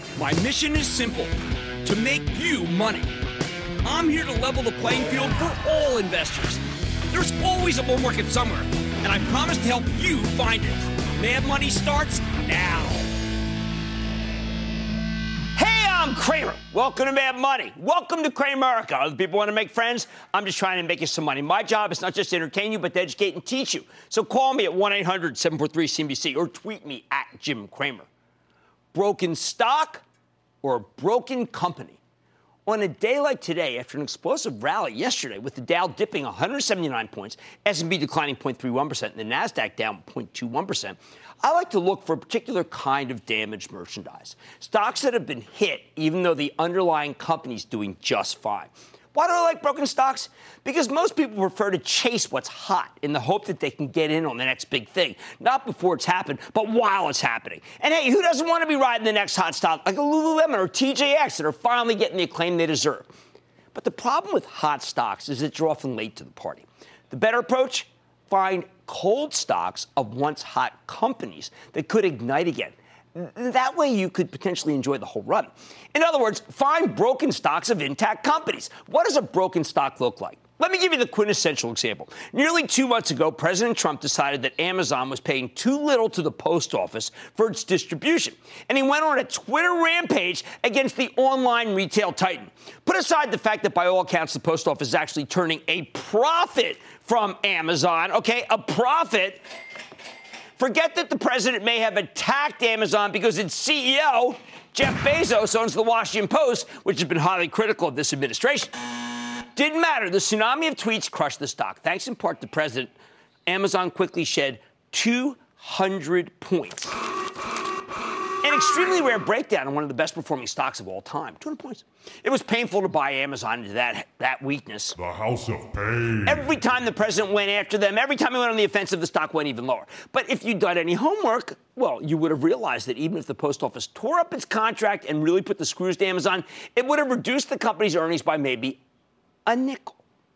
My mission is simple, to make you money. I'm here to level the playing field for all investors. There's always a bull market somewhere, and I promise to help you find it. Mad Money starts now. Hey, I'm Cramer. Welcome to Mad Money. Welcome to Cramerica. Other people want to make friends. I'm just trying to make you some money. My job is not just to entertain you, but to educate and teach you. So call me at 1-800-743-CNBC or tweet me at Jim Cramer. Broken stock or a broken company? On a day like today, after an explosive rally yesterday with the Dow dipping 179 points, S&P declining 0.31%, and the NASDAQ down 0.21%, I like to look for a particular kind of damaged merchandise. Stocks that have been hit, even though the underlying company's doing just fine. Why do I like broken stocks? Because most people prefer to chase what's hot in the hope that they can get in on the next big thing. Not before it's happened, but while it's happening. And hey, who doesn't want to be riding the next hot stock like a Lululemon or TJX that are finally getting the acclaim they deserve? But the problem with hot stocks is that you're often late to the party. The better approach? Find cold stocks of once hot companies that could ignite again. That way you could potentially enjoy the whole run. In other words, find broken stocks of intact companies. What does a broken stock look like? Let me give you the quintessential example. Nearly 2 months ago, President Trump decided that Amazon was paying too little to the post office for its distribution. And he went on a Twitter rampage against the online retail titan. Put aside the fact that by all accounts, the post office is actually turning a profit from Amazon, okay, a profit. Forget that the president may have attacked Amazon because its CEO, Jeff Bezos, owns the Washington Post, which has been highly critical of this administration. Didn't matter. The tsunami of tweets crushed the stock. Thanks in part to the president, Amazon quickly shed 200 points. An extremely rare breakdown in one of the best performing stocks of all time. 200 points. It was painful to buy Amazon into that weakness. The house of pain. Every time the president went after them, every time he went on the offensive, the stock went even lower. But if you'd done any homework, well, you would have realized that even if the post office tore up its contract and really put the screws to Amazon, it would have reduced the company's earnings by maybe a nickel.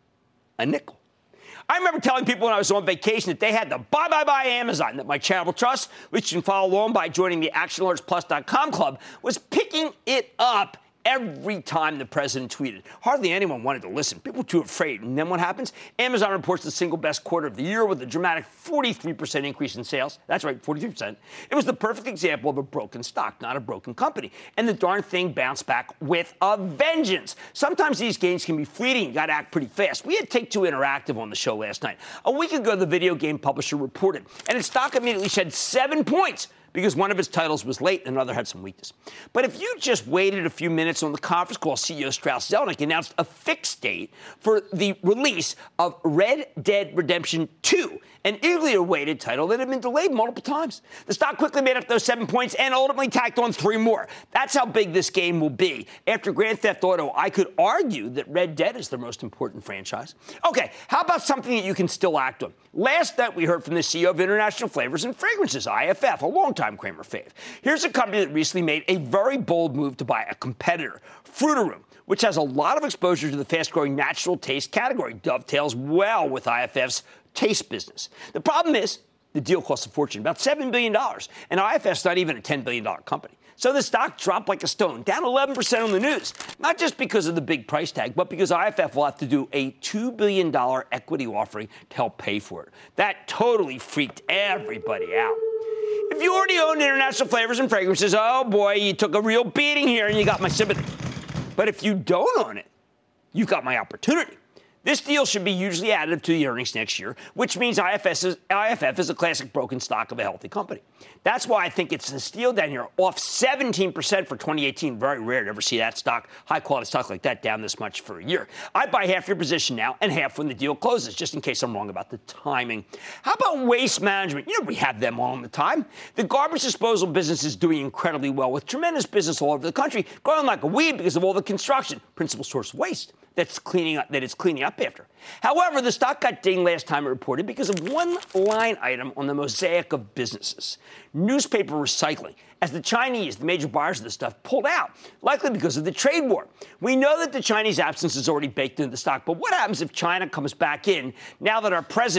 A nickel. I remember telling people when I was on vacation that they had to buy Amazon, that my charitable trust, which you can follow along by joining the ActionAlertsPlus.com club, was picking it up every time the president tweeted. Hardly anyone wanted to listen. People were too afraid. And then what happens? Amazon reports the single best quarter of the year with a dramatic 43% increase in sales. That's right, 43%. It was the perfect example of a broken stock, not a broken company. And the darn thing bounced back with a vengeance. Sometimes these gains can be fleeting. You got to act pretty fast. We had Take-Two Interactive on the show last night. A week ago, the video game publisher reported, and its stock immediately shed 7 points because one of its titles was late and another had some weakness. But if you just waited a few minutes on the conference call, CEO Strauss Zelnick announced a fixed date for the release of Red Dead Redemption 2, an eagerly awaited title that had been delayed multiple times. The stock quickly made up those 7 points and ultimately tacked on 3 more. That's how big this game will be. After Grand Theft Auto, I could argue that Red Dead is their most important franchise. Okay, how about something that you can still act on? Last night, we heard from the CEO of International Flavors and Fragrances, IFF, a longtime Kramer fave. Here's a company that recently made a very bold move to buy a competitor, Frutarom, which has a lot of exposure to the fast-growing natural taste category, dovetails well with IFF's taste business. The problem is the deal costs a fortune, about $7 billion, and IFF's not even a $10 billion company. So the stock dropped like a stone, down 11% on the news, not just because of the big price tag, but because IFF will have to do a $2 billion equity offering to help pay for it. That totally freaked everybody out. If you already own International Flavors and Fragrances, oh boy, you took a real beating here and you got my sympathy. But if you don't own it, you've got my opportunity. This deal should be hugely additive to the earnings next year, which means IFF is a classic broken stock of a healthy company. That's why I think it's a steal down here, off 17% for 2018. Very rare to ever see that stock, high-quality stock like that, down this much for a year. I'd buy half your position now and half when the deal closes, just in case I'm wrong about the timing. How about Waste Management? You know, we have them all the time. The garbage disposal business is doing incredibly well, with tremendous business all over the country, growing like a weed because of all the construction, principal source of waste it's cleaning up after. However, the stock got dinged last time it reported because of one line item on the mosaic of businesses, newspaper recycling, as the Chinese, the major buyers of this stuff, pulled out, likely because of the trade war. We know that the Chinese absence is already baked into the stock, but what happens if China comes back in now that our president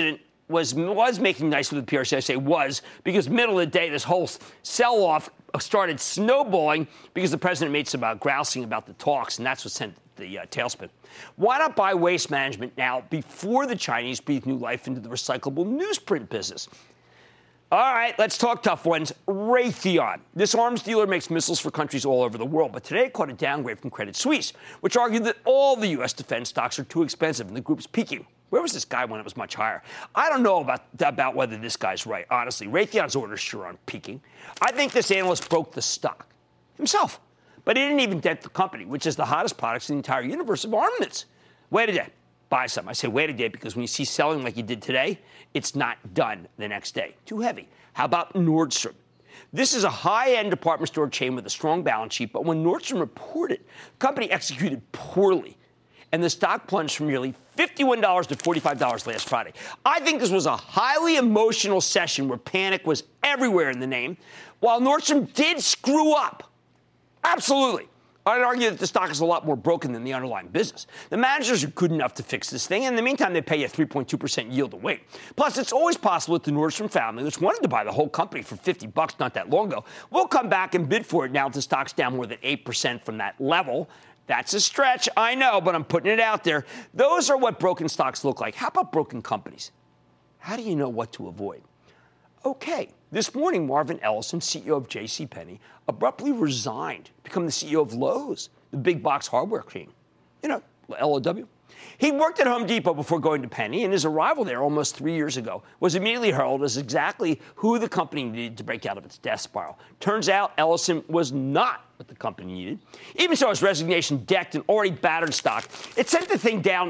was making nice with the PRC. I say was because middle of the day, this whole sell-off started snowballing because the president made some grousing about the talks, and that's what sent the tailspin. Why not buy Waste Management now before the Chinese breathe new life into the recyclable newsprint business? All right, let's talk tough ones. Raytheon. This arms dealer makes missiles for countries all over the world, but today it caught a downgrade from Credit Suisse, which argued that all the U.S. defense stocks are too expensive and the group's peaking. Where was this guy when it was much higher? I don't know about whether this guy's right, honestly. Raytheon's orders sure aren't peaking. I think this analyst broke the stock himself, but he didn't even dent the company, which is the hottest products in the entire universe of armaments. Wait a day. Buy some. I say wait a day because when you see selling like you did today, it's not done the next day. Too heavy. How about Nordstrom? This is a high-end department store chain with a strong balance sheet, but when Nordstrom reported, the company executed poorly, and the stock plunged from nearly $51 to $45 last Friday. I think this was a highly emotional session where panic was everywhere in the name, while Nordstrom did screw up. Absolutely. I'd argue that the stock is a lot more broken than the underlying business. The managers are good enough to fix this thing, and in the meantime, they pay you a 3.2% yield to wait. Plus, it's always possible that the Nordstrom family, which wanted to buy the whole company for $50 not that long ago, will come back and bid for it now that the stock's down more than 8% from that level. That's a stretch, I know, but I'm putting it out there. Those are what broken stocks look like. How about broken companies? How do you know what to avoid? Okay, this morning, Marvin Ellison, CEO of JCPenney, abruptly resigned to become the CEO of Lowe's, the big box hardware chain. You know, LOW. He worked at Home Depot before going to Penny, and his arrival there almost 3 years ago was immediately heralded as exactly who the company needed to break out of its death spiral. Turns out Ellison was not what the company needed. Even so, his resignation decked an already battered stock. It sent the thing down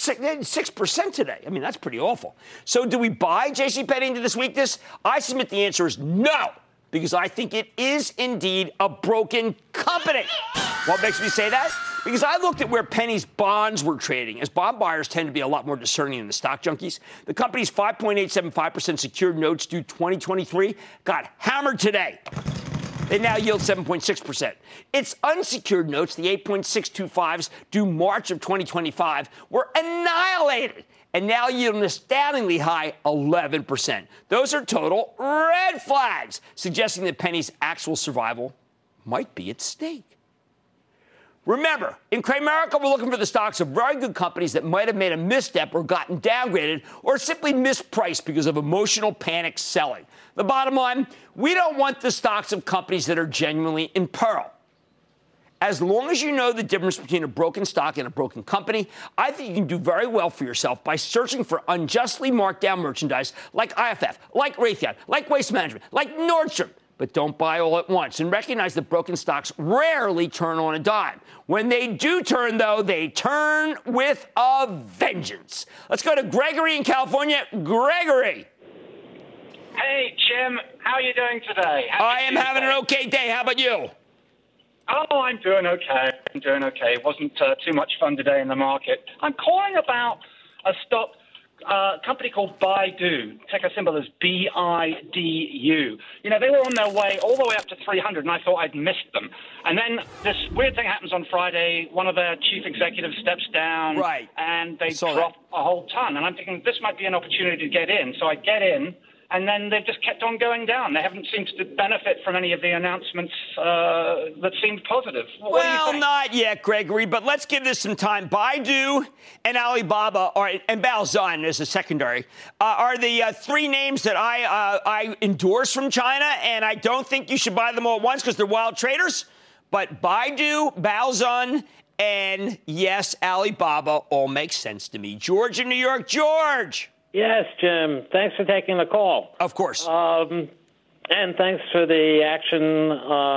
6% today. I mean, that's pretty awful. So do we buy JCPenney into this weakness? I submit the answer is no, because I think it is indeed a broken company. What makes me say that? Because I looked at where Penny's bonds were trading, as bond buyers tend to be a lot more discerning than the stock junkies. The company's 5.875% secured notes due 2023 got hammered today. They now yield 7.6%. Its unsecured notes, the 8.625s due March of 2025, were annihilated and now yield an astoundingly high 11%. Those are total red flags, suggesting that Penny's actual survival might be at stake. Remember, in Cramerica, we're looking for the stocks of very good companies that might have made a misstep or gotten downgraded or simply mispriced because of emotional panic selling. The bottom line, we don't want the stocks of companies that are genuinely in peril. As long as you know the difference between a broken stock and a broken company, I think you can do very well for yourself by searching for unjustly marked down merchandise like IFF, like Raytheon, like Waste Management, like Nordstrom. But don't buy all at once, and recognize that broken stocks rarely turn on a dime. When they do turn, though, they turn with a vengeance. Let's go to Gregory in California. Gregory. Hey, Jim. How are you doing today? I am having an okay day. How about you? Oh, I'm doing okay. It wasn't too much fun today in the market. I'm calling about a stock company called Baidu. Ticker symbol is BIDU. You know, they were on their way all the way up to 300, and I thought I'd missed them. And then this weird thing happens on Friday. One of their chief executives steps down, right, and they drop a whole ton. And I'm thinking this might be an opportunity to get in. So I get in, and then they've just kept on going down. They haven't seemed to benefit from any of the announcements that seemed positive. Well, not yet, Gregory, but let's give this some time. Baidu and Alibaba, and Baozun as a secondary, are the three names that I endorse from China, and I don't think you should buy them all at once because they're wild traders. But Baidu, Baozun, and, yes, Alibaba all make sense to me. George in New York. George. Yes, Jim. Thanks for taking the call. Of course. And thanks for the action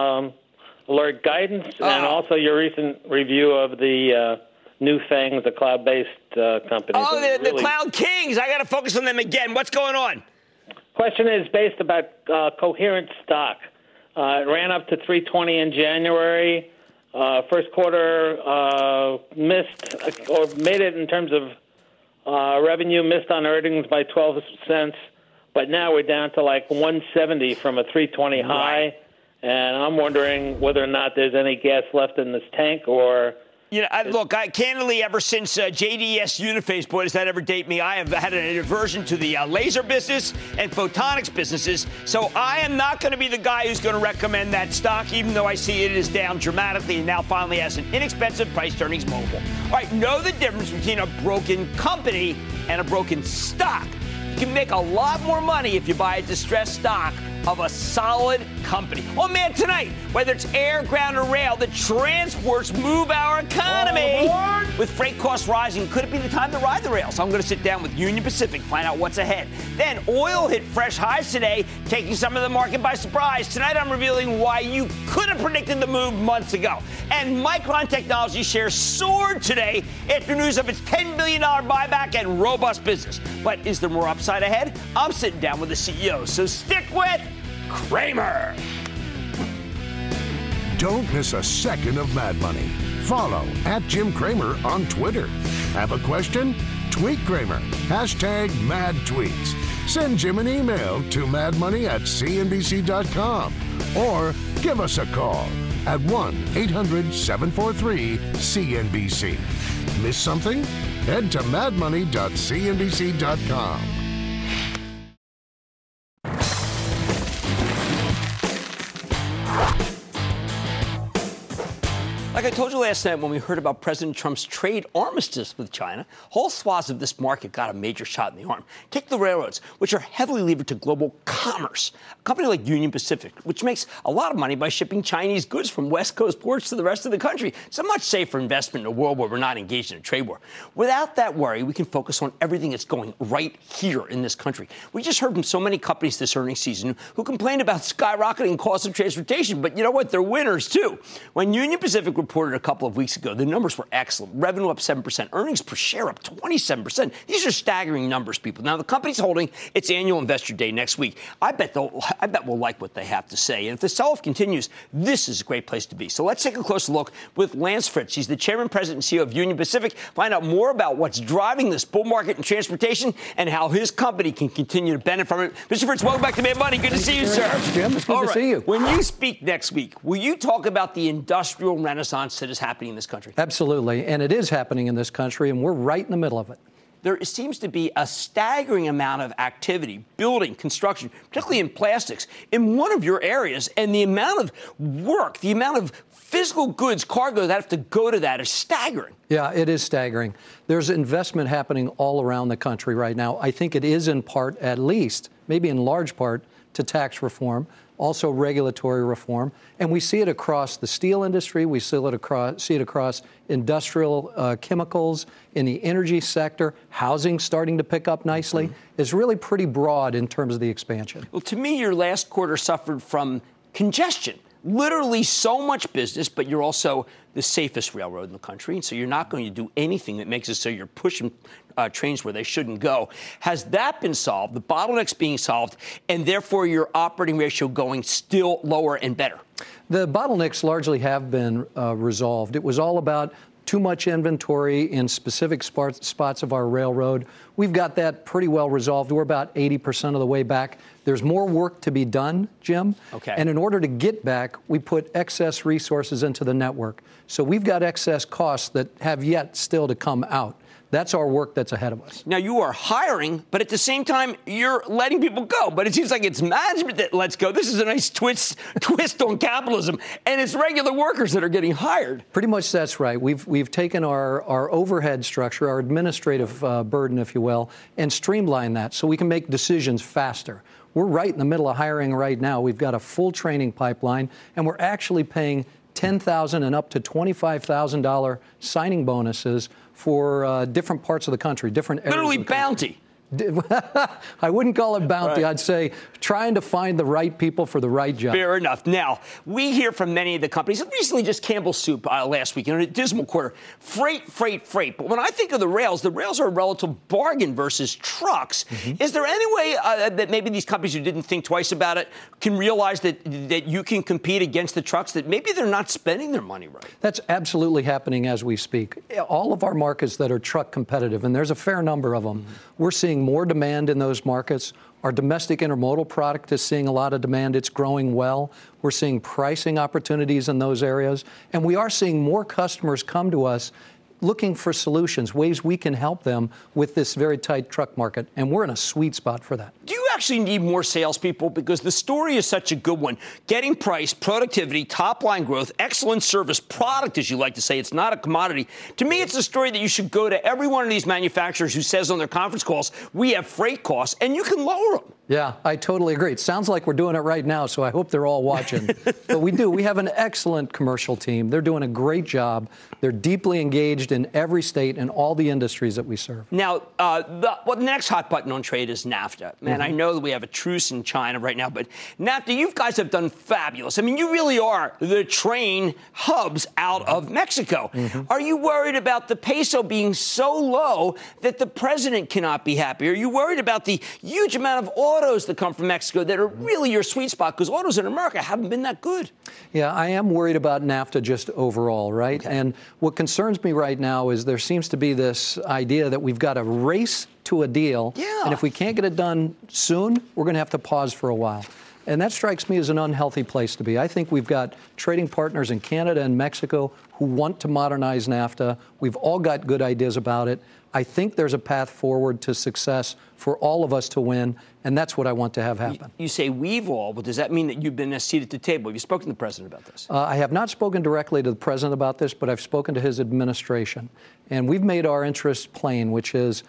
alert guidance and also your recent review of the new thing, the cloud-based company. Oh, the Cloud Kings. I got to focus on them again. What's going on? Question is based about Coherent stock. It ran up to 320 in January. First quarter missed or made it in terms of revenue, missed on earnings by 12 cents, but now we're down to like 170 from a 320 high, and I'm wondering whether or not there's any gas left in this tank or Look, candidly, ever since JDS Uniphase, boy, does that ever date me, I have had an aversion to the laser business and photonics businesses. So I am not going to be the guy who's going to recommend that stock, even though I see it is down dramatically and now finally has an inexpensive price-earnings multiple. All right, know the difference between a broken company and a broken stock. You can make a lot more money if you buy a distressed stock of a solid company. Oh, man, tonight, whether it's air, ground, or rail, the transports move our economy. With freight costs rising, could it be the time to ride the rails? I'm going to sit down with Union Pacific, find out what's ahead. Then oil hit fresh highs today, taking some of the market by surprise. Tonight, I'm revealing why you could have predicted the move months ago. And Micron Technology shares soared today after news of its $10 billion buyback and robust business. But is there more upside ahead? I'm sitting down with the CEO, so stick with Cramer. Don't miss a second of Mad Money. Follow @Jim Cramer on Twitter. Have a question? Tweet Cramer. #MadTweets. Send Jim an email to madmoney@cnbc.com or give us a call at 1-800-743-CNBC. Miss something? Head to madmoney.cnbc.com. Like I told you last night when we heard about President Trump's trade armistice with China, whole swaths of this market got a major shot in the arm. Take the railroads, which are heavily levered to global commerce. A company like Union Pacific, which makes a lot of money by shipping Chinese goods from West Coast ports to the rest of the country. It's a much safer investment in a world where we're not engaged in a trade war. Without that worry, we can focus on everything that's going right here in this country. We just heard from so many companies this earnings season who complained about skyrocketing costs of transportation, but you know what? They're winners, too. When Union Pacific reported a couple of weeks ago, the numbers were excellent. Revenue up 7%, earnings per share up 27%. These are staggering numbers, people. Now, the company's holding its annual investor day next week. I bet we'll like what they have to say. And if the sell-off continues, this is a great place to be. So let's take a closer look with Lance Fritz. He's the chairman, president, and CEO of Union Pacific. Find out more about what's driving this bull market in transportation and how his company can continue to benefit from it. Mr. Fritz, welcome back to Mad Money. Good to see you, sir. Jim, it's good to see you. When you speak next week, will you talk about the industrial renaissance that is happening in this country? Absolutely. And it is happening in this country, and we're right in the middle of it. There seems to be a staggering amount of activity, building, construction, particularly in plastics, in one of your areas. And the amount of work, the amount of physical goods, cargo that have to go to that is staggering. Yeah, it is staggering. There's investment happening all around the country right now. I think it is in part, at least, maybe in large part, to tax reform, also regulatory reform. And we see it across the steel industry. We see it across industrial chemicals, in the energy sector. Housing starting to pick up nicely. Mm-hmm. It's really pretty broad in terms of the expansion. Well, to me, your last quarter suffered from congestion. Literally so much business, but you're also the safest railroad in the country. And so you're not going to do anything that makes it so you're pushing trains where they shouldn't go. Has that been solved, the bottlenecks being solved, and therefore your operating ratio going still lower and better? The bottlenecks largely have been resolved. It was all about too much inventory in specific spots of our railroad. We've got that pretty well resolved. We're about 80% of the way back. There's more work to be done, Jim. Okay. And in order to get back, we put excess resources into the network. So we've got excess costs that have yet still to come out. That's our work that's ahead of us. Now, you are hiring, but at the same time, you're letting people go. But it seems like it's management that lets go. This is a nice twist on capitalism, and it's regular workers that are getting hired. Pretty much that's right. We've taken our overhead structure, our administrative burden, if you will, and streamlined that so we can make decisions faster. We're right in the middle of hiring right now. We've got a full training pipeline, and we're actually paying $10,000 and up to $25,000 signing bonuses for different parts of the country, different areas. Literally bounty. I wouldn't call it bounty. Right. I'd say trying to find the right people for the right job. Fair enough. Now, we hear from many of the companies, recently just Campbell Soup last week, in a dismal quarter, freight. But when I think of the rails are a relative bargain versus trucks. Mm-hmm. Is there any way that maybe these companies who didn't think twice about it can realize that you can compete against the trucks, that maybe they're not spending their money right? That's absolutely happening as we speak. All of our markets that are truck competitive, and there's a fair number of them, mm-hmm. We're seeing more demand in those markets. Our domestic intermodal product is seeing a lot of demand. It's growing well. We're seeing pricing opportunities in those areas. And we are seeing more customers come to us looking for solutions, ways we can help them with this very tight truck market. And we're in a sweet spot for that. Do you actually need more salespeople? Because the story is such a good one. Getting price, productivity, top-line growth, excellent service, product, as you like to say. It's not a commodity. To me, it's a story that you should go to every one of these manufacturers who says on their conference calls, we have freight costs, and you can lower them. Yeah, I totally agree. It sounds like we're doing it right now, so I hope they're all watching. But we do. We have an excellent commercial team. They're doing a great job. They're deeply engaged in every state and all the industries that we serve. Now, the next hot button on trade is NAFTA. Man, I know that we have a truce in China right now, but NAFTA, you guys have done fabulous. I mean, you really are the train hubs out of Mexico. Are you worried about the peso being so low that the president cannot be happy? Are you worried about the huge amount of autos that come from Mexico that are really your sweet spot? Because autos in America haven't been that good. Yeah, I am worried about NAFTA just overall, right? Okay. And what concerns me right now is there seems to be this idea that we've got to race to a deal. Yeah. And if we can't get it done soon, we're going to have to pause for a while. And that strikes me as an unhealthy place to be. I think we've got trading partners in Canada and Mexico who want to modernize NAFTA. We've all got good ideas about it. I think there's a path forward to success for all of us to win, and that's what I want to have happen. You say we've all, but does that mean that you've been a seat at the table? Have you spoken to the president about this? I have not spoken directly to the president about this, but I've spoken to his administration. And we've made our interests plain, which is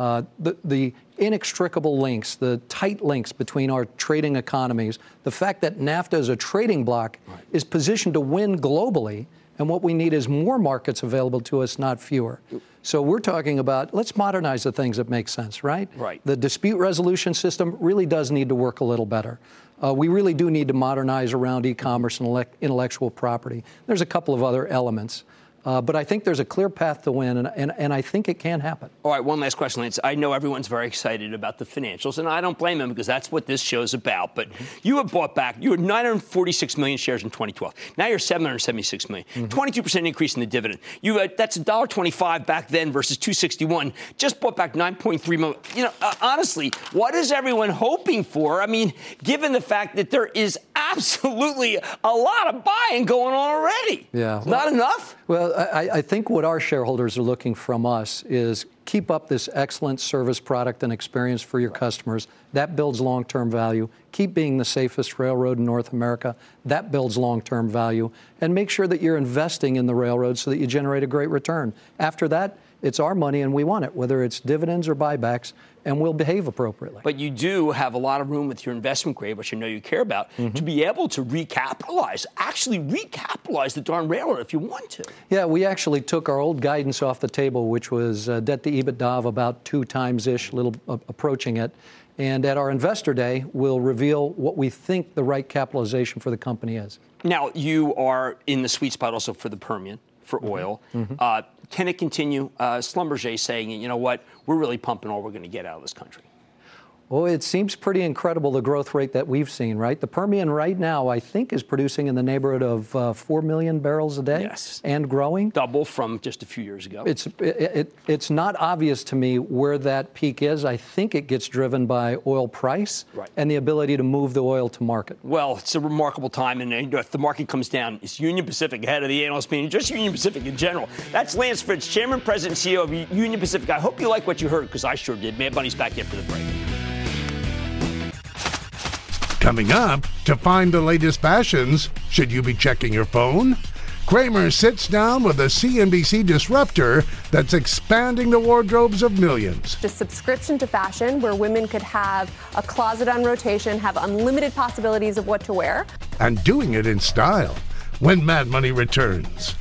the inextricable links, the tight links between our trading economies, the fact that NAFTA is a trading bloc is positioned to win globally, and what we need is more markets available to us, not fewer. So we're talking about, let's modernize the things that make sense, right? Right. The dispute resolution system really does need to work a little better. We really do need to modernize around e-commerce and intellectual property. There's a couple of other elements. But I think there's a clear path to win, and I think it can happen. All right, one last question, Lance. I know everyone's very excited about the financials, and I don't blame them because that's what this show's about. But you have bought back, you had 946 million shares in 2012. Now you're 776 million. 22% increase in the dividend. That's $1.25 back then versus $2.61. Just bought back 9.3 million. You know, honestly, what is everyone hoping for? I mean, given the fact that there is absolutely a lot of buying going on already. Yeah. Not enough? Well, I think what our shareholders are looking from us is keep up this excellent service, product, and experience for your customers. That builds long-term value. Keep being the safest railroad in North America. That builds long-term value. And make sure that you're investing in the railroad so that you generate a great return. After that, it's our money and we want it, whether it's dividends or buybacks, and we'll behave appropriately. But you do have a lot of room with your investment grade, which I know you care about, to be able to actually recapitalize the darn railroad if you want to. Yeah, we actually took our old guidance off the table, which was debt to EBITDA of about 2 times-ish, little approaching it. And at our Investor Day, we'll reveal what we think the right capitalization for the company is. Now, you are in the sweet spot also for the Permian, for oil. Can it continue? Schlumberger saying, you know what, we're really pumping all we're going to get out of this country. Well, it seems pretty incredible, the growth rate that we've seen, right? The Permian right now, I think, is producing in the neighborhood of 4 million barrels a day. Yes. And growing. Double from just a few years ago. It's not obvious to me where that peak is. I think it gets driven by oil price and the ability to move the oil to market. Well, it's a remarkable time, and if the market comes down, it's Union Pacific ahead of the analyst meeting, just Union Pacific in general. That's Lance Fritz, Chairman, President, and CEO of Union Pacific. I hope you like what you heard, because I sure did. Mad Money's back after the break. Coming up, to find the latest fashions, should you be checking your phone? Cramer sits down with a CNBC disruptor that's expanding the wardrobes of millions. A subscription to fashion where women could have a closet on rotation, have unlimited possibilities of what to wear. And doing it in style when Mad Money returns.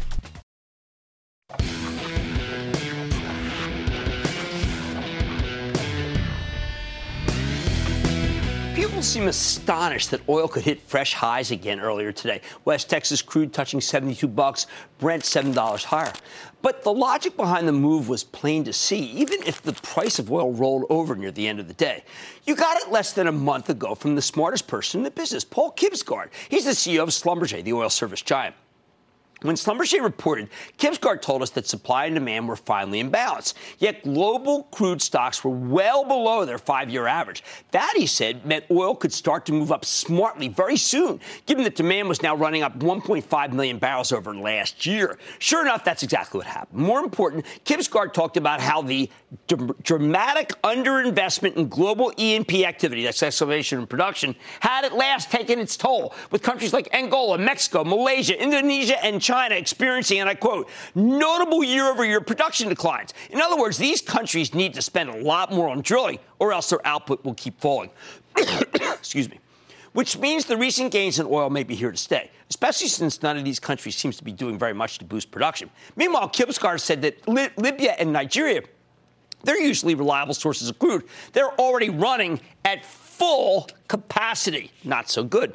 People seem astonished that oil could hit fresh highs again earlier today. West Texas crude touching $72, Brent $7 higher. But the logic behind the move was plain to see, even if the price of oil rolled over near the end of the day. You got it less than a month ago from the smartest person in the business, Paul Kibsgaard. He's the CEO of Schlumberger, the oil service giant. When Schlumberger reported, Kibsgaard told us that supply and demand were finally in balance. Yet global crude stocks were well below their 5-year average. That, he said, meant oil could start to move up smartly very soon, given that demand was now running up 1.5 million barrels over last year. Sure enough, that's exactly what happened. More important, Kibsgaard talked about how the dramatic underinvestment in global E&P activity, that's exploration and production, had at last taken its toll, with countries like Angola, Mexico, Malaysia, Indonesia, and China experiencing, and I quote, notable year-over-year production declines. In other words, these countries need to spend a lot more on drilling, or else their output will keep falling. Excuse me. Which means the recent gains in oil may be here to stay, especially since none of these countries seems to be doing very much to boost production. Meanwhile, Kibsgaard said that Libya and Nigeria, they're usually reliable sources of crude. They're already running at full capacity. Not so good.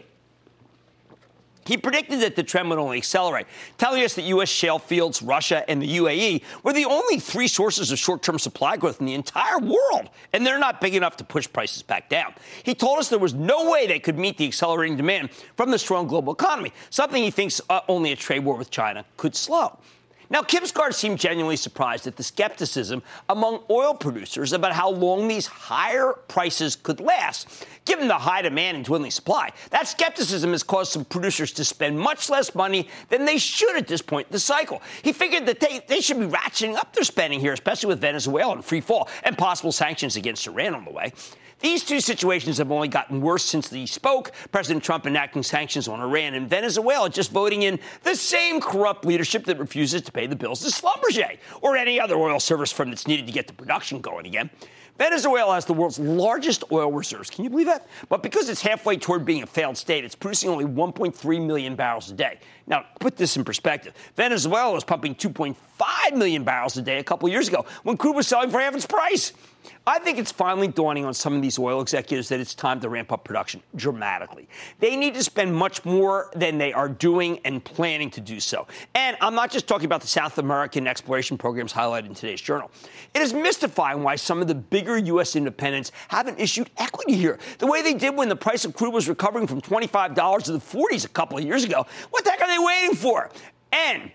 He predicted that the trend would only accelerate, telling us that U.S. shale fields, Russia, and the UAE were the only 3 sources of short-term supply growth in the entire world, and they're not big enough to push prices back down. He told us there was no way they could meet the accelerating demand from the strong global economy, something he thinks only a trade war with China could slow. Now, Kibsgaard seemed genuinely surprised at the skepticism among oil producers about how long these higher prices could last, given the high demand and dwindling supply. That skepticism has caused some producers to spend much less money than they should at this point in the cycle. He figured that they should be ratcheting up their spending here, especially with Venezuela in free fall and possible sanctions against Iran on the way. These two situations have only gotten worse since he spoke. President Trump enacting sanctions on Iran and Venezuela, just voting in the same corrupt leadership that refuses to pay the bills to Schlumberger or any other oil service firm that's needed to get the production going again. Venezuela has the world's largest oil reserves. Can you believe that? But because it's halfway toward being a failed state, it's producing only 1.3 million barrels a day. Now, put this in perspective. Venezuela was pumping 2.5 million barrels a day a couple years ago when crude was selling for half its price. I think it's finally dawning on some of these oil executives that it's time to ramp up production dramatically. They need to spend much more than they are doing and planning to do so. And I'm not just talking about the South American exploration programs highlighted in today's journal. It is mystifying why some of the bigger U.S. independents haven't issued equity here, the way they did when the price of crude was recovering from $25 to the 40s a couple of years ago. What the heck are they waiting for? And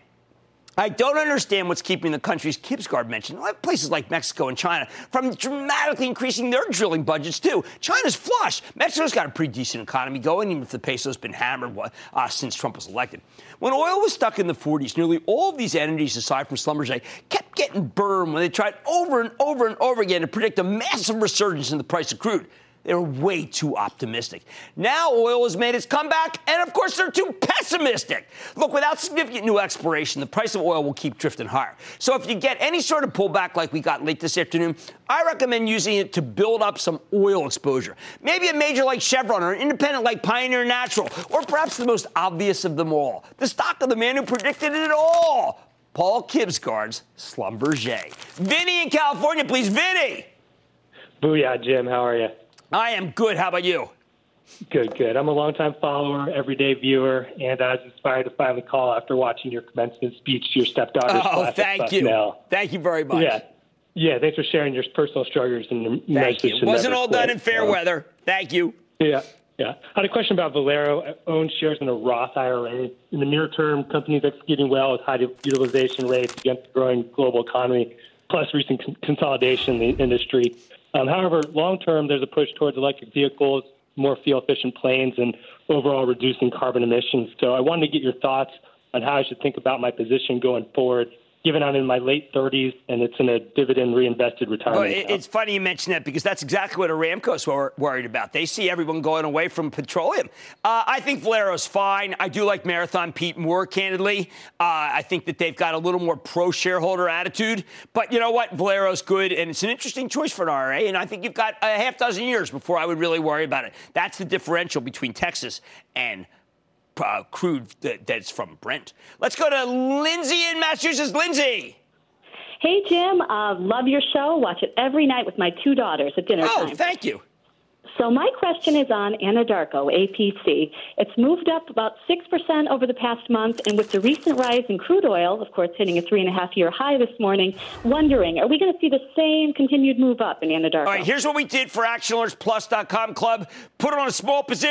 I don't understand what's keeping the countries Kibsgaard mentioned, places like Mexico and China, from dramatically increasing their drilling budgets, too. China's flush. Mexico's got a pretty decent economy going, even if the peso's been hammered since Trump was elected. When oil was stuck in the 40s, nearly all of these entities, aside from Schlumberger, kept getting burned when they tried over and over and over again to predict a massive resurgence in the price of crude. They were way too optimistic. Now oil has made its comeback, and of course they're too pessimistic. Look, without significant new exploration, the price of oil will keep drifting higher. So if you get any sort of pullback like we got late this afternoon, I recommend using it to build up some oil exposure. Maybe a major like Chevron or an independent like Pioneer Natural, or perhaps the most obvious of them all, the stock of the man who predicted it all, Paul Kibsgaard's Schlumberger. Vinny in California, please. Vinny! Booyah, Jim. How are you? I am good. How about you? Good. I'm a longtime follower, everyday viewer, and I was inspired to finally call after watching your commencement speech to your stepdaughter's class. Oh, thank you. Thank you very much. Yeah. Thanks for sharing your personal struggles and your message. Thank you. Wasn't all done in fair weather. Thank you. Yeah. I had a question about Valero. Owns shares in a Roth IRA. In the near term, companies executing well with high utilization rates against the growing global economy, plus recent consolidation in the industry. However, long-term, there's a push towards electric vehicles, more fuel-efficient planes, and overall reducing carbon emissions. So I wanted to get your thoughts on how I should think about my position going forward, given I'm in my late 30s and it's in a dividend reinvested retirement account. It's funny you mention that because that's exactly what Aramco's worried about. They see everyone going away from petroleum. I think Valero's fine. I do like Marathon Pete more, candidly. I think that they've got a little more pro-shareholder attitude. But you know what? Valero's good, and it's an interesting choice for an IRA, and I think you've got a half dozen years before I would really worry about it. That's the differential between Texas and crude that's from Brent. Let's go to Lindsay in Massachusetts. Lindsay. Hey, Jim. Love your show. Watch it every night with my 2 daughters at dinner time. Oh, thank you. So my question is on Anadarko, APC. It's moved up about 6% over the past month, and with the recent rise in crude oil, of course, hitting a 3.5-year high this morning, wondering, are we going to see the same continued move up in Anadarko? All right, here's what we did for ActionAlertsPlus.com Club. Put it on a small position.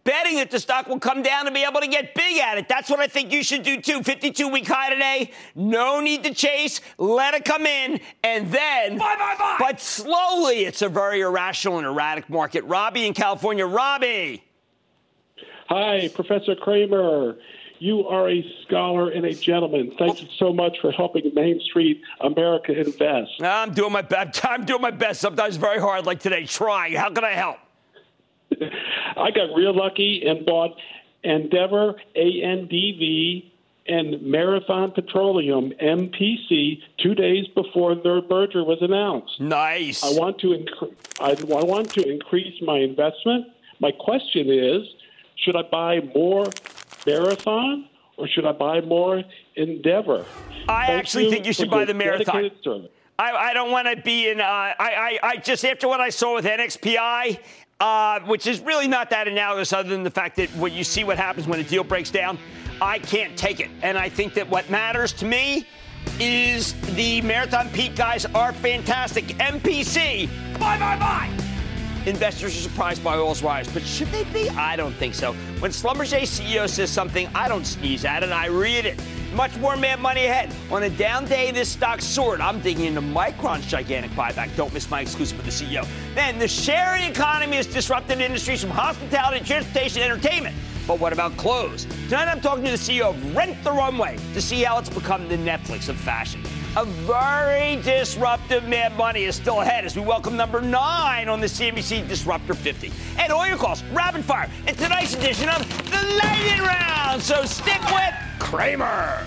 betting that the stock will come down to be able to get big at it. That's what I think you should do, too. 52-week high today. No need to chase. Let it come in, and then... Buy. But slowly, it's a very irrational and erratic market. Robbie in California. Robbie. Hi, Professor Cramer. You are a scholar and a gentleman. Thank you so much for helping Main Street America invest. I'm doing my best. Sometimes very hard, like today. Trying. How can I help? I got real lucky and bought Endeavor, ANDV, and Marathon Petroleum, MPC, 2 days before their merger was announced. Nice. I want to increase my investment. My question is, should I buy more Marathon, or should I buy more Endeavor? I actually think you should buy the Marathon. I don't want to be in. I just, after what I saw with NXPI, which is really not that analogous, other than the fact that when you see what happens when a deal breaks down, I can't take it. And I think that what matters to me is the Marathon Peak guys are fantastic. MPC, buy. Investors are surprised by oil's rise, but should they be? I don't think so. When Schlumberger CEO says something, I don't sneeze at it, I read it. Much more mad money ahead. On a down day, this stock soared. I'm digging into Micron's gigantic buyback. Don't miss my exclusive with the CEO. Then, the sharing economy has disrupted industries from hospitality, transportation, and entertainment. But what about clothes? Tonight, I'm talking to the CEO of Rent the Runway to see how it's become the Netflix of fashion. A very disruptive mad money is still ahead as we welcome number 9 on the CNBC Disruptor 50. And all your calls, rapid fire, in tonight's edition of the Lightning Round. So stick with Cramer.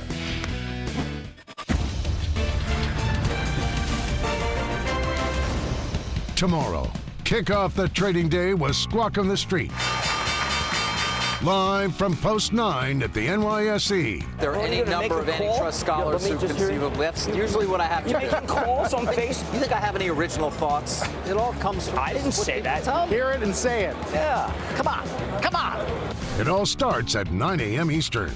Tomorrow, kick off the trading day with Squawk on the Street. Live from Post 9 at the NYSE. There are any number of antitrust scholars who conceivably. That's usually what I have to You're making calls on Facebook? You think I have any original thoughts? It all comes from... I didn't say that. Hear it and say it. Yeah. Come on. It all starts at 9 a.m. Eastern.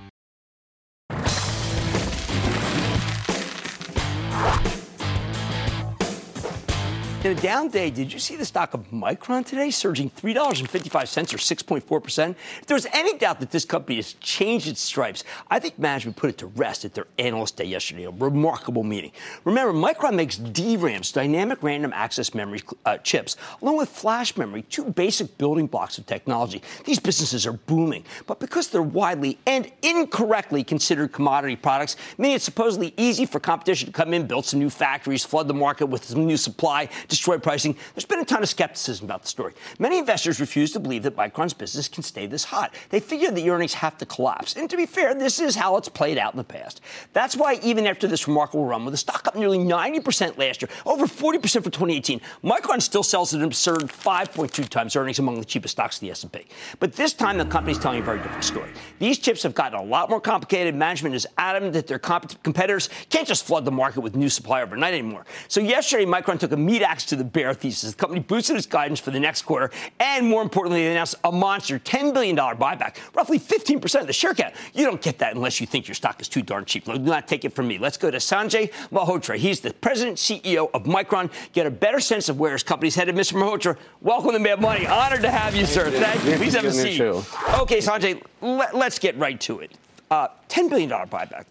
In a down day, did you see the stock of Micron today surging $3.55 or 6.4%? If there was any doubt that this company has changed its stripes, I think management put it to rest at their analyst day yesterday, a remarkable meeting. Remember, Micron makes DRAMs, dynamic random access memory chips, along with flash memory, 2 basic building blocks of technology. These businesses are booming, but because they're widely and incorrectly considered commodity products, meaning it's supposedly easy for competition to come in, build some new factories, flood the market with some new supply, destroy pricing. There's been a ton of skepticism about the story. Many investors refuse to believe that Micron's business can stay this hot. They figure the earnings have to collapse. And to be fair, this is how it's played out in the past. That's why even after this remarkable run, with the stock up nearly 90% last year, over 40% for 2018, Micron still sells at an absurd 5.2 times earnings among the cheapest stocks in the S&P. But this time, the company's telling a very different story. These chips have gotten a lot more complicated. Management is adamant that their competitors can't just flood the market with new supply overnight anymore. So yesterday, Micron took a meat axe to the bear thesis. The company boosted its guidance for the next quarter, and more importantly, they announced a monster $10 billion buyback, roughly 15% of the share count. You don't get that unless you think your stock is too darn cheap. Do not take it from me. Let's go to Sanjay Malhotra. He's the president CEO of Micron. Get a better sense of where his company's headed. Mr. Malhotra, welcome to Mad Money. Honored to have you, sir. Thank you. Please have a seat. Okay, Sanjay, let's get right to it. $10 billion buyback.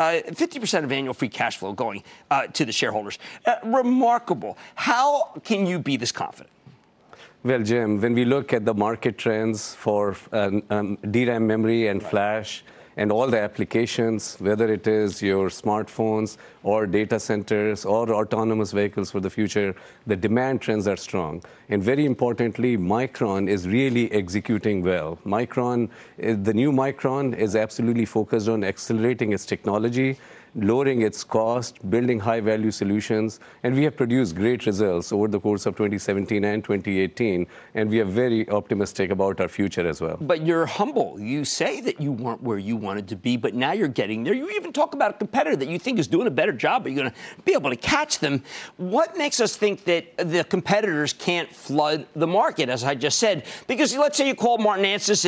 50% of annual free cash flow going to the shareholders. Remarkable. How can you be this confident? Well, Jim, when we look at the market trends for DRAM memory and flash and all the applications, whether it is your smartphones or data centers or autonomous vehicles for the future, the demand trends are strong. And very importantly, Micron is really executing well. The new Micron is absolutely focused on accelerating its technology, lowering its cost, building high-value solutions, and we have produced great results over the course of 2017 and 2018, and we are very optimistic about our future as well. But you're humble. You say that you weren't where you wanted to be, but now you're getting there. You even talk about a competitor that you think is doing a better job, but you're going to be able to catch them. What makes us think that the competitors can't flood the market, as I just said? Because let's say you call Martin Anstis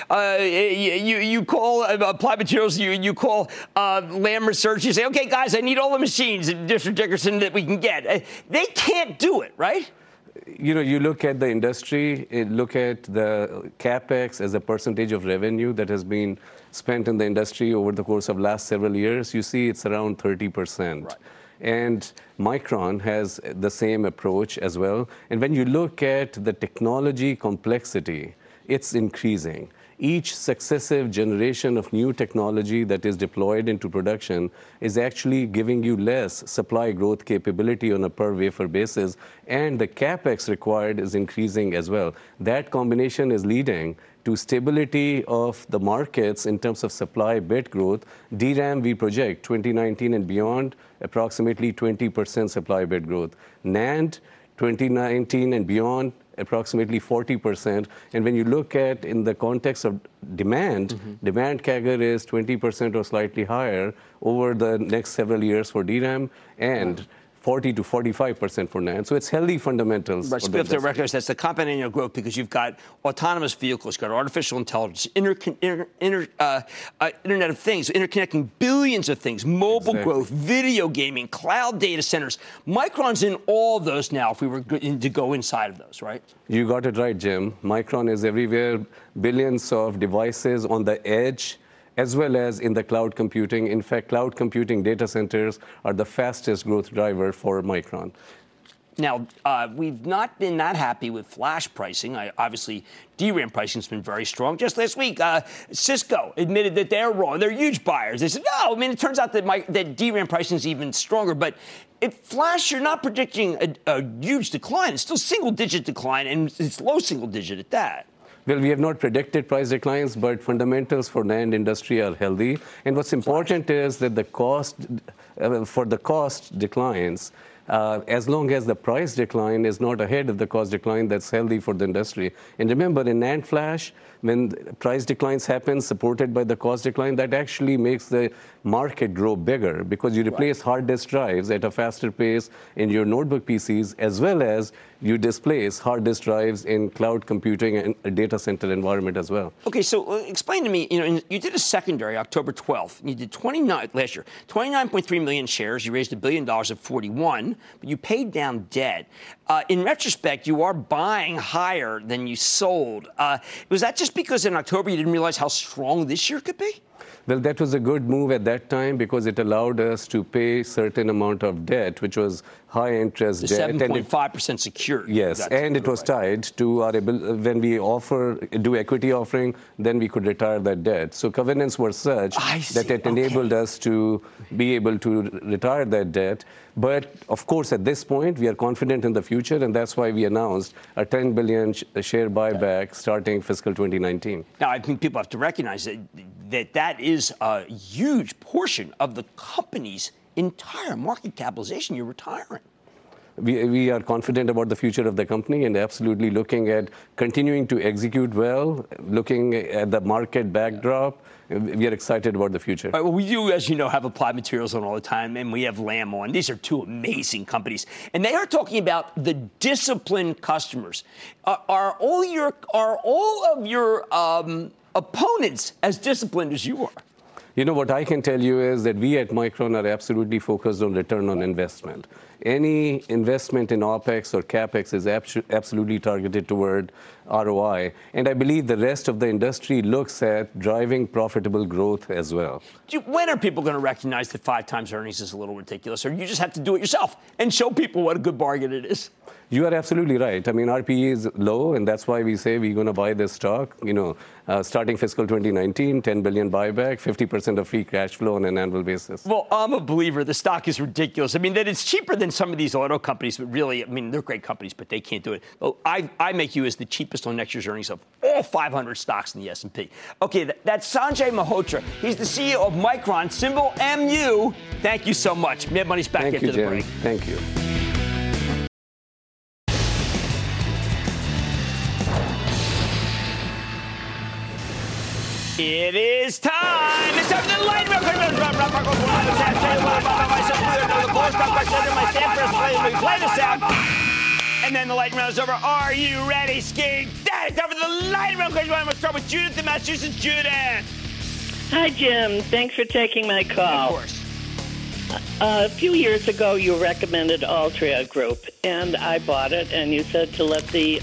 and you call Applied Materials, you call Lam Research. You say, okay, guys, I need all the machines at Dickerson that we can get. They can't do it, right? you look at the industry, look at the CapEx as a percentage of revenue that has been spent in the industry over the course of last several years, you see it's around 30%. Right. And Micron has the same approach as well. And when you look at the technology complexity, it's increasing. Each successive generation of new technology that is deployed into production is actually giving you less supply growth capability on a per wafer basis, and the CapEx required is increasing as well. That combination is leading to stability of the markets in terms of supply bit growth. DRAM, we project 2019 and beyond, approximately 20% supply bit growth. NAND, 2019 and beyond, approximately 40%. And when you look at in the context of demand, demand CAGR is 20% or slightly higher over the next several years for DRAM and 40 to 45% for NAND. So it's healthy fundamentals. But you have to recognize that's the compound annual growth because you've got autonomous vehicles, you've got artificial intelligence, Internet of Things, interconnecting billions of things, mobile growth, video gaming, cloud data centers. Micron's in all those now if we were to go inside of those, right? You got it right, Jim. Micron is everywhere, billions of devices on the edge, as well as in the cloud computing. In fact, cloud computing data centers are the fastest growth driver for Micron. Now, we've not been that happy with flash pricing. Obviously, DRAM pricing has been very strong. Just last week, Cisco admitted that they're wrong. They're huge buyers. They said, no, I mean, it turns out that DRAM pricing is even stronger. But if flash, you're not predicting a huge decline. It's still single-digit decline, and it's low single-digit at that. Well, we have not predicted price declines, but fundamentals for NAND industry are healthy. And what's important is that the cost, for the cost declines, as long as the price decline is not ahead of the cost decline, that's healthy for the industry. And remember, in NAND flash, when price declines happen supported by the cost decline, that actually makes the market grow bigger because you replace hard disk drives at a faster pace in your notebook PCs, as well as you displace hard disk drives in cloud computing and a data center environment as well. Okay, so explain to me, you did a secondary October 12th. You did 29.3 million shares. You raised $1 billion at 41, but you paid down debt. In retrospect, you are buying higher than you sold. Was that just because in October you didn't realize how strong this year could be? Well, that was a good move at that time because it allowed us to pay a certain amount of debt, which was high-interest debt. 7.5% secured. Yes, and it was tied to our ability. When we do equity offering, then we could retire that debt. So covenants were such that it enabled us to be able to retire that debt. But, of course, at this point, we are confident in the future, and that's why we announced a $10 billion share buyback starting fiscal 2019. Now, I think people have to recognize that is a huge portion of the company's entire market capitalization you're retiring. We are confident about the future of the company and absolutely looking at continuing to execute well, looking at the market backdrop. We are excited about the future. All right, well, we do, as you know, have Applied Materials on all the time, and we have Lam on. These are two amazing companies. And they are talking about the disciplined customers. Are all of your opponents as disciplined as you are? You know, what I can tell you is that we at Micron are absolutely focused on return on investment. Any investment in OPEX or CAPEX is absolutely targeted toward ROI. And I believe the rest of the industry looks at driving profitable growth as well. When are people going to recognize that 5 times earnings is a little ridiculous? Or you just have to do it yourself and show people what a good bargain it is? You are absolutely right. I mean, our PE is low, and that's why we say we're going to buy this stock. Starting fiscal 2019, $10 billion buyback, 50% of free cash flow on an annual basis. Well, I'm a believer. The stock is ridiculous. I mean, that it's cheaper than some of these auto companies, but really, I mean, they're great companies, but they can't do it. Well, I make you as the cheapest on next year's earnings of all 500 stocks in the S&P. Okay, that's Sanjay Mehrotra. He's the CEO of Micron, symbol MU. Thank you so much. Mad Money's back after the break. Thank you. It is time. It's time for the lightning round. And then the lightning round is over. Are you ready, Ski? It's time for the lightning round. I'm going to start with Judith in Massachusetts. Judith. Hi, Jim. Thanks for taking my call. Of course. A few years ago, you recommended Altria Group, and I bought it, and you said to let the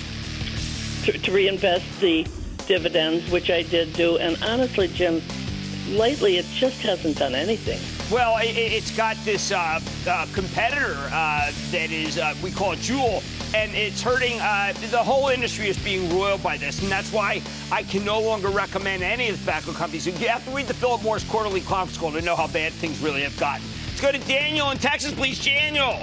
to reinvest the dividends, which I did do. And honestly, Jim, lately it just hasn't done anything. Well, it's got this competitor that is, we call it Juul, and it's hurting. The whole industry is being roiled by this, and that's why I can no longer recommend any of the tobacco companies. You have to read the Philip Morris quarterly conference call to know how bad things really have gotten. Let's go to Daniel in Texas, please. Daniel.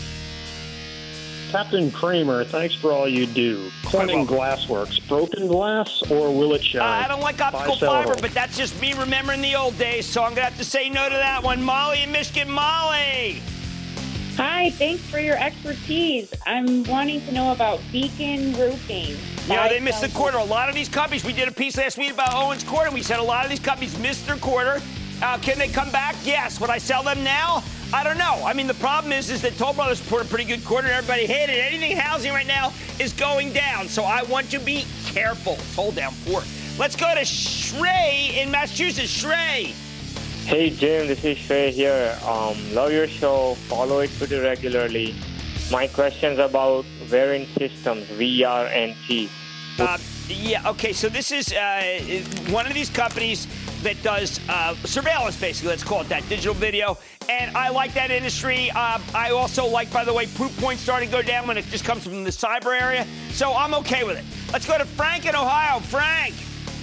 Captain Kramer, thanks for all you do. Corning Glassworks, broken glass or will it shine? I don't like optical fiber, but that's just me remembering the old days, so I'm going to have to say no to that one. Molly in Michigan. Molly! Hi, thanks for your expertise. I'm wanting to know about Beacon Roofing. You know, they missed the quarter. A lot of these companies, we did a piece last week about Owens Corning. We said a lot of these companies missed their quarter. Can they come back? Yes. Would I sell them now? I don't know. I mean, the problem is that Toll Brothers put a pretty good quarter and everybody hated it. Anything housing right now is going down, so I want to be careful. Toll down 4. Let's go to Shrey in Massachusetts. Shrey. Hey, Jim, this is Shrey here. Love your show. Follow it pretty regularly. My question's about Verint Systems, VRNT. Yeah, okay, so this is one of these companies that does surveillance, basically, let's call it that, digital video. And I like that industry. I also like, by the way, proof points starting to go down when it just comes from the cyber area. So I'm okay with it. Let's go to Frank in Ohio. Frank.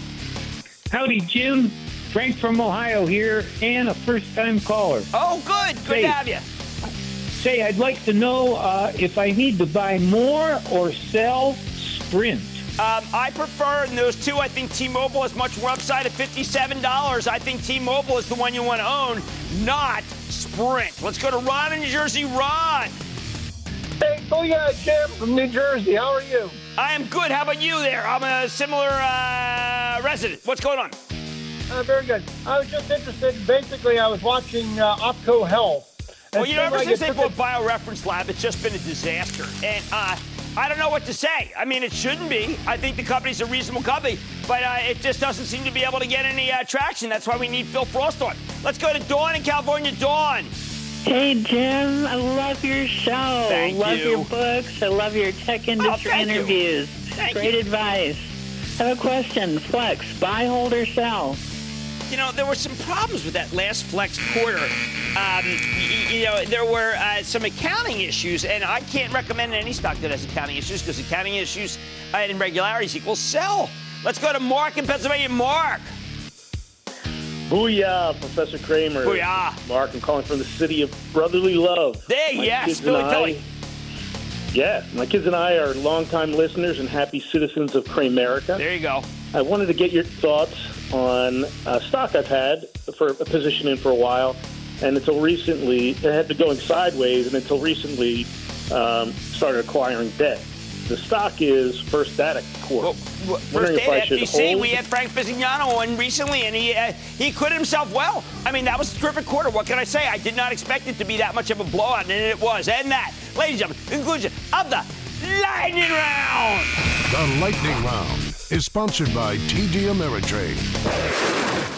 Howdy, Jim. Frank from Ohio here, and a first-time caller. Oh, good. Good to have you. Say, I'd like to know if I need to buy more or sell Sprint. I prefer those two. I think T-Mobile has much more upside at $57. I think T-Mobile is the one you want to own, not Sprint. Let's go to Ron in New Jersey. Ron. Hey, booyah, Jim from New Jersey. How are you? I am good. How about you there? I'm a similar resident. What's going on? Very good. I was just interested. Basically, I was watching Opco Health. Well, you know, ever since they bought BioReference Lab, it's just been a disaster. And I don't know what to say. I mean, it shouldn't be. I think the company's a reasonable company, but it just doesn't seem to be able to get any traction. That's why we need Phil Frost on. Let's go to Dawn in California. Dawn. Hey, Jim. I love your show. Thank you. I love your books. I love your tech industry interviews. Great advice. I have a question. Flex, buy, hold, or sell? You know, there were some problems with that last Flex quarter. You know, there were some accounting issues, and I can't recommend any stock that has accounting issues because accounting issues and irregularities equals sell. Let's go to Mark in Pennsylvania. Mark. Booyah, Professor Kramer. Booyah. Mark, I'm calling from the city of brotherly love. There, yes, Philly. Yeah, my kids and I are longtime listeners and happy citizens of Kramerica. There you go. I wanted to get your thoughts on a stock I've had for a position in for a while, and until recently, it had been going sideways, and until recently started acquiring debt. The stock is First Data Corp. First Data, FTC, we had Frank Bisignano on recently, and he acquitted himself well. I mean, that was a terrific quarter. What can I say? I did not expect it to be that much of a blowout, and it was. And that, ladies and gentlemen, conclusion of the Lightning Round. The Lightning Round is sponsored by TD Ameritrade.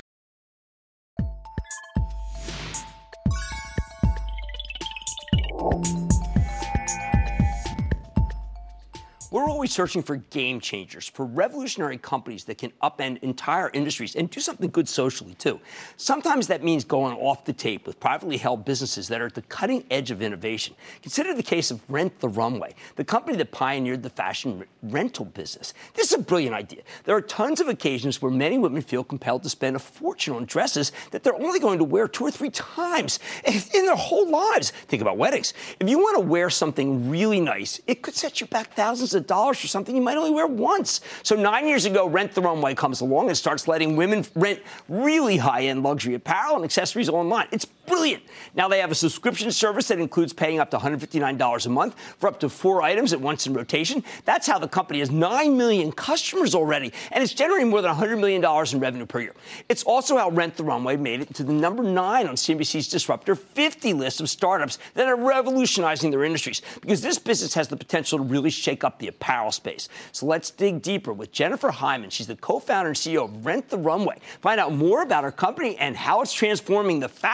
We're always searching for game changers, for revolutionary companies that can upend entire industries and do something good socially, too. Sometimes that means going off the tape with privately held businesses that are at the cutting edge of innovation. Consider the case of Rent the Runway, the company that pioneered the fashion rental business. This is a brilliant idea. There are tons of occasions where many women feel compelled to spend a fortune on dresses that they're only going to wear 2 or 3 times in their whole lives. Think about weddings. If you want to wear something really nice, it could set you back thousands of dollars for something you might only wear once. So 9 years ago, Rent the Runway comes along and starts letting women rent really high-end luxury apparel and accessories online. It's brilliant. Now they have a subscription service that includes paying up to $159 a month for up to 4 items at once in rotation. That's how the company has 9 million customers already, and it's generating more than $100 million in revenue per year. It's also how Rent the Runway made it to the number 9 on CNBC's Disruptor 50 list of startups that are revolutionizing their industries, because this business has the potential to really shake up the apparel space. So let's dig deeper with Jennifer Hyman. She's the co-founder and CEO of Rent the Runway. Find out more about her company and how it's transforming the fashion industry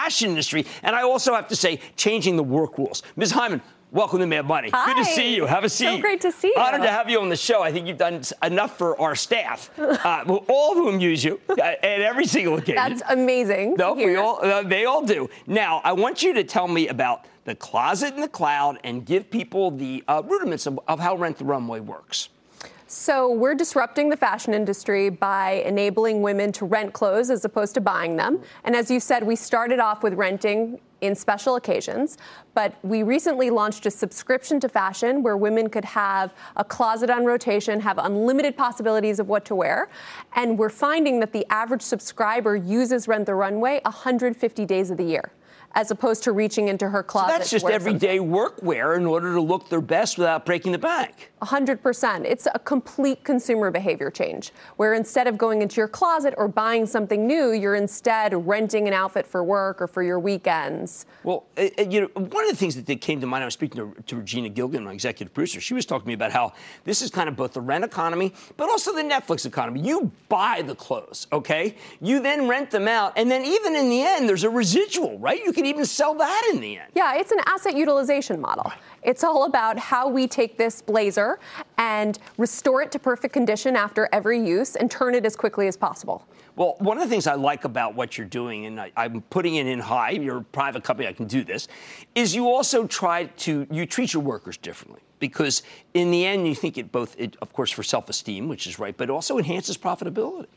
industry. And I also have to say, changing the work rules. Ms. Hyman, welcome to Mad Money. Hi. Good to see you. Have a seat. So great to see you. Honored to have you on the show. I think you've done enough for our staff, all of whom use you at every single occasion. That's amazing. No, they all do. Now, I want you to tell me about the closet in the cloud and give people the rudiments of how Rent the Runway works. So we're disrupting the fashion industry by enabling women to rent clothes as opposed to buying them. And as you said, we started off with renting in special occasions, but we recently launched a subscription to fashion where women could have a closet on rotation, have unlimited possibilities of what to wear. And we're finding that the average subscriber uses Rent the Runway 150 days of the year, as opposed to reaching into her closet. So that's just everyday workwear in order to look their best without breaking the bank. 100%. It's a complete consumer behavior change, where instead of going into your closet or buying something new, you're instead renting an outfit for work or for your weekends. Well, one of the things that came to mind, I was speaking to Regina Gilgan, my executive producer. She was talking to me about how this is kind of both the rent economy, but also the Netflix economy. You buy the clothes, okay? You then rent them out, and then even in the end, there's a residual, right? You can even sell that in the end. Yeah, it's an asset utilization model. It's all about how we take this blazer and restore it to perfect condition after every use and turn it as quickly as possible. Well, one of the things I like about what you're doing, and I'm putting it in high, you're a private company, I can do this, is you also you treat your workers differently. Because in the end, you think it of course, for self-esteem, which is right, but it also enhances profitability.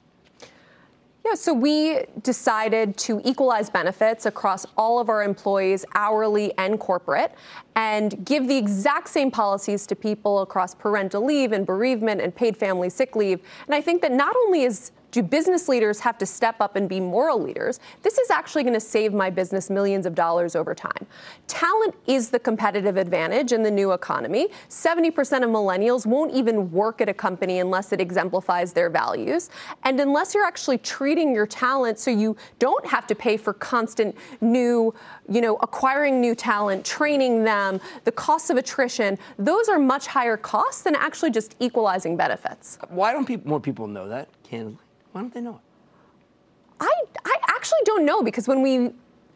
Yeah, so we decided to equalize benefits across all of our employees, hourly and corporate, and give the exact same policies to people across parental leave and bereavement and paid family sick leave. And I think that not only do business leaders have to step up and be moral leaders, this is actually going to save my business millions of dollars over time. Talent is the competitive advantage in the new economy. 70% of millennials won't even work at a company unless it exemplifies their values. And unless you're actually treating your talent so you don't have to pay for constant acquiring new talent, training them, the costs of attrition, those are much higher costs than actually just equalizing benefits. Why don't more people know that, candidly? Why don't they know it? I actually don't know, because when we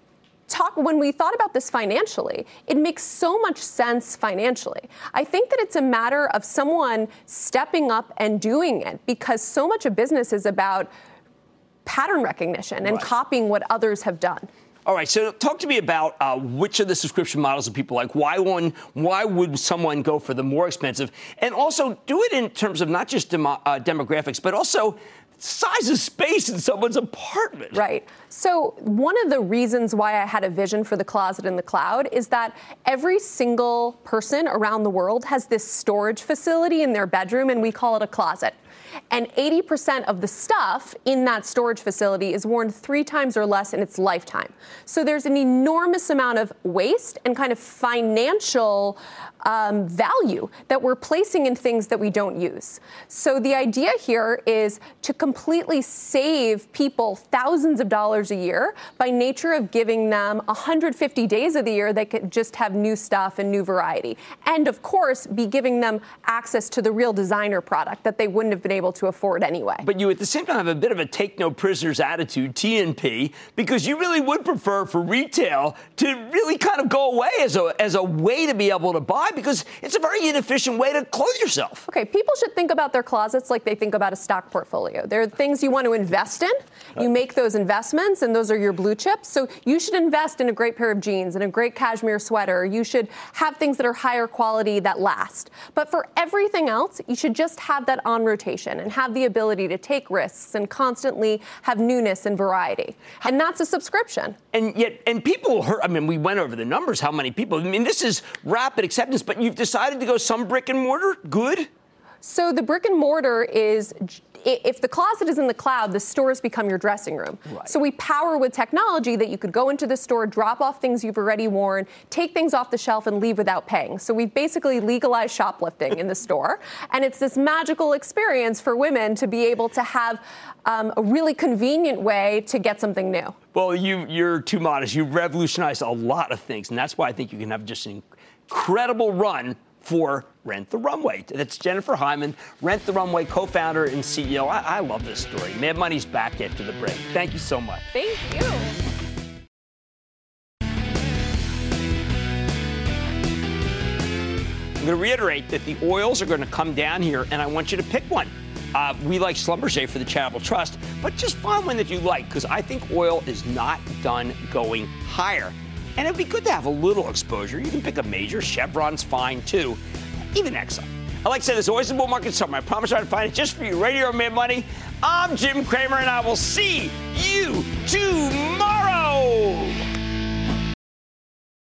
thought about this financially, it makes so much sense financially. I think that it's a matter of someone stepping up and doing it, because so much of business is about pattern recognition and copying what others have done. All right, so talk to me about which of the subscription models that people like. Why would someone go for the more expensive? And also do it in terms of not just demographics, but also size of space in someone's apartment. Right. So one of the reasons why I had a vision for the closet in the cloud is that every single person around the world has this storage facility in their bedroom, and we call it a closet. And 80% of the stuff in that storage facility is worn 3 times or less in its lifetime. So there's an enormous amount of waste and kind of financial value that we're placing in things that we don't use. So the idea here is to completely save people thousands of dollars a year by nature of giving them 150 days of the year they could just have new stuff and new variety. And of course, be giving them access to the real designer product that they wouldn't have been able to afford anyway. But you at the same time have a bit of a take no prisoners attitude, TNP, because you really would prefer for retail to really kind of go away as a way to be able to buy, because it's a very inefficient way to clothe yourself. Okay, people should think about their closets like they think about a stock portfolio. They're things you want to invest in. You make those investments, and those are your blue chips. So you should invest in a great pair of jeans and a great cashmere sweater. You should have things that are higher quality that last. But for everything else, you should just have that on rotation and have the ability to take risks and constantly have newness and variety. And that's a subscription. And people heard, I mean, we went over the numbers, how many people, I mean, this is rapid acceptance, but you've decided to go some brick and mortar? Good? So the brick and mortar is, if the closet is in the cloud, the stores become your dressing room. Right. So we power with technology that you could go into the store, drop off things you've already worn, take things off the shelf, and leave without paying. So we've basically legalized shoplifting in the store. And it's this magical experience for women to be able to have a really convenient way to get something new. Well, you're too modest. You've revolutionized a lot of things, and that's why I think you can have just an incredible run for Rent the Runway. That's Jennifer Hyman, Rent the Runway co-founder and CEO. I love this story. Mad Money's back after the break. Thank you so much. Thank you. I'm going to reiterate that the oils are going to come down here, and I want you to pick one. We like Schlumberger for the charitable trust, but just find one that you like, because I think oil is not done going higher. And it'd be good to have a little exposure. You can pick a major. Chevron's fine, too. Even Exxon. I like to say there's always a bull market somewhere. I promise I'll find it just for you. Radio Mad Money. I'm Jim Cramer, and I will see you tomorrow.